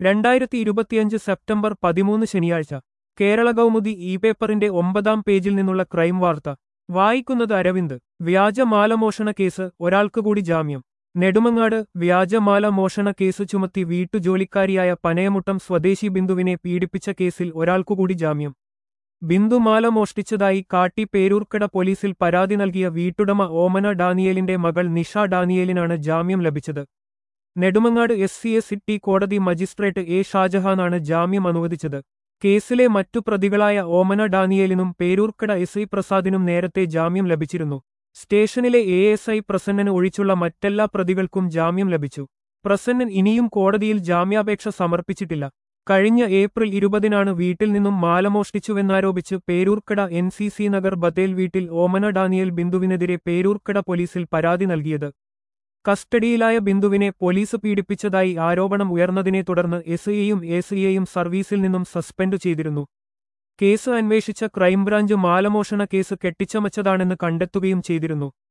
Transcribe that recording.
2025 September 13 ശനിയാഴ്ച കേരള കൗമുദി ഈ പേപ്പറിന്റെ 9-ാം പേജിൽ നിന്നുള്ള ക്രൈം വാർത്ത വായിക്കുന്നത് അരവിന്ദ്. വ്യാജമാല മോഷണ കേസ്, ഒരാൾക്ക് കൂടി ജാമ്യം. നെടുമങ്ങാട് വ്യാജമാല മോഷണ കേസ് ചുമത്തി വീട്ടുജോലിക്കാരിയായ പനയമുട്ടം സ്വദേശി ബിന്ദുവിനെ പീഡിപ്പിച്ച കേസിൽ ഒരാൾക്കുകൂടി ജാമ്യം. ബിന്ദു മാല മോഷ്ടിച്ചതായി കാട്ടി പേരൂർക്കട പോലീസിൽ പരാതി നൽകിയ വീട്ടുടമ ഓമന ഡാനിയേലിന്റെ മകൾ നിഷ ഡാനിയേലിനാണ് ജാമ്യം ലഭിച്ചത്. നെടുമങ്ങാട് SCA കോടതി മജിസ്ട്രേറ്റ് എ ഷാജഹാനാണ് ജാമ്യം അനുവദിച്ചത്. കേസിലെ മറ്റു പ്രതികളായ ഓമന ഡാനിയേലിനും പേരൂർക്കട SI പ്രസാദിനും നേരത്തെ ജാമ്യം ലഭിച്ചിരുന്നു. സ്റ്റേഷനിലെ ASI പ്രസന്നന് ഒഴിച്ചുള്ള മറ്റെല്ലാ പ്രതികൾക്കും ജാമ്യം ലഭിച്ചു. പ്രസന്നൻ ഇനിയും കോടതിയിൽ ജാമ്യാപേക്ഷ സമർപ്പിച്ചിട്ടില്ല. കഴിഞ്ഞ ഏപ്രിൽ 20-നാണ് വീട്ടിൽ നിന്നും മാല മോഷ്ടിച്ചുവെന്നാരോപിച്ച് പേരൂർക്കട NCC നഗർ ബത്തേൽ വീട്ടിൽ ഓമന ഡാനിയേൽ ബിന്ദുവിനെതിരെ പേരൂർക്കട പോലീസിൽ പരാതി നൽകിയത്. കസ്റ്റഡിയിലായ ബിന്ദുവിനെ പോലീസ് പീഡിപ്പിച്ചതായി ആരോപണം ഉയർന്നതിനെ തുടർന്ന് SIയെയും ASIയെയും സർവീസിൽ നിന്നും സസ്പെൻഡ് ചെയ്തിരുന്നു. കേസ് അന്വേഷിച്ച ക്രൈംബ്രാഞ്ച് മാലമോഷണ കേസ് കെട്ടിച്ചമച്ചതാണെന്ന് കണ്ടെത്തുകയും ചെയ്തിരുന്നു.